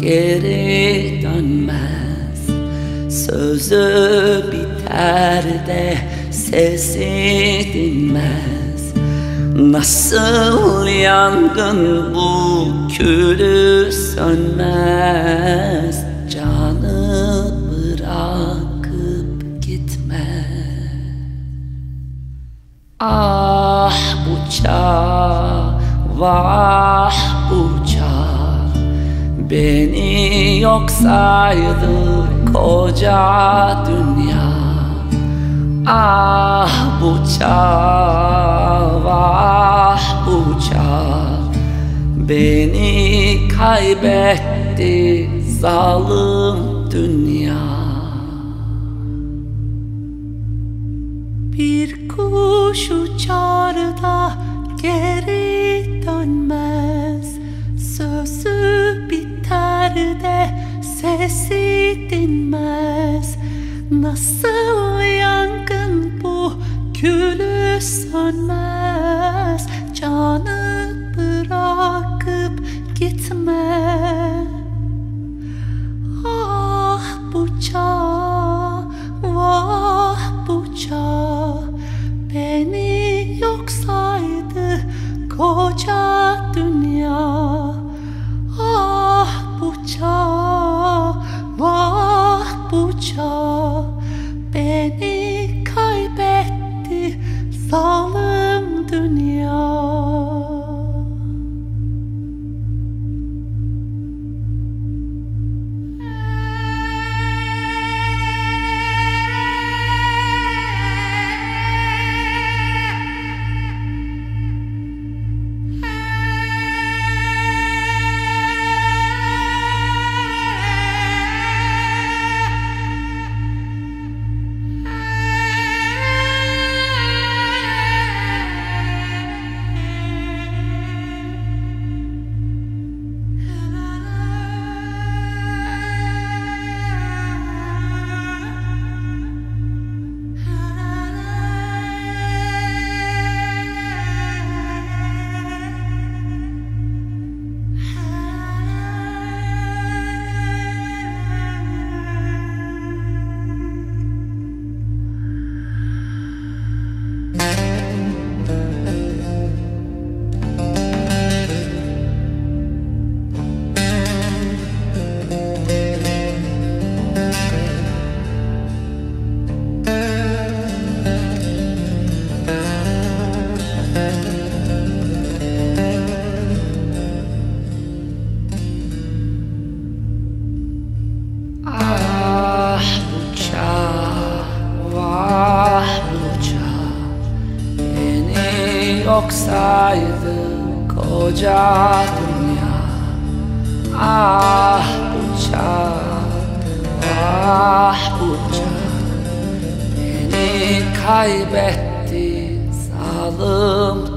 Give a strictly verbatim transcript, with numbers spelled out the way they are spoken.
geri dönmez. Sözü biter de sesi dinmez. Nasıl yangın bu külü sönmez. Canı bırakıp gitme. Ah bu çağ, vah bu çağ, beni yok saydı koca dünya. Ah bu çağ, vah bu çağ, beni kaybetti zalim dünya. Bir kuş uçar da geri dönmez. Sözü biter de sesi dinmez. Nasıl yangın bu külü sönmez. Canı bırakıp gitme. Ah bu çağ, vah bu çağ, beni yok saydı koca dünya. Ah bu çağ, vah bu çağ, beni kaybetti zalim dünya. Yok saydı koca dünya. Ah bu çağ, ah bu çağ, beni kaybetti zalim